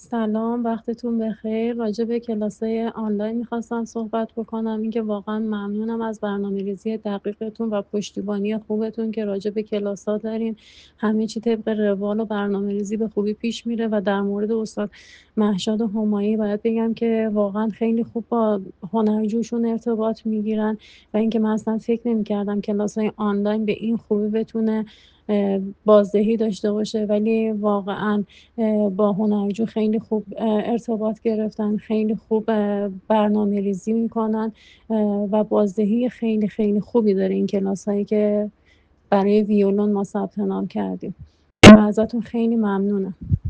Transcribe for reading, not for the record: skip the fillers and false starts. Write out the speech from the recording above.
سلام، وقتتون بخیر. راجع به کلاسای آنلاین میخواستم صحبت بکنم. اینکه واقعا ممنونم از برنامه‌ریزی دقیقتون و پشتیبانی خوبتون که راجع به کلاس‌ها دارین. همه چی طبق روال و برنامه‌ریزی به خوبی پیش میره و در مورد استاد مهشاد همایی باید بگم که واقعا خیلی خوب با هنرجوشون ارتباط میگیرن و اینکه من اصلا فکر نمی‌کردم کلاس‌های آنلاین به این خوبی بتونه بازدهی داشته باشه، ولی واقعا با هنرجو خیلی خوب ارتباط گرفتن، خیلی خوب برنامه‌ریزی میکنن و بازدهی خیلی خیلی خوبی داره این کلاس‌هایی که برای ویولن ما ثبت نام کردیم و ازتون خیلی ممنونم.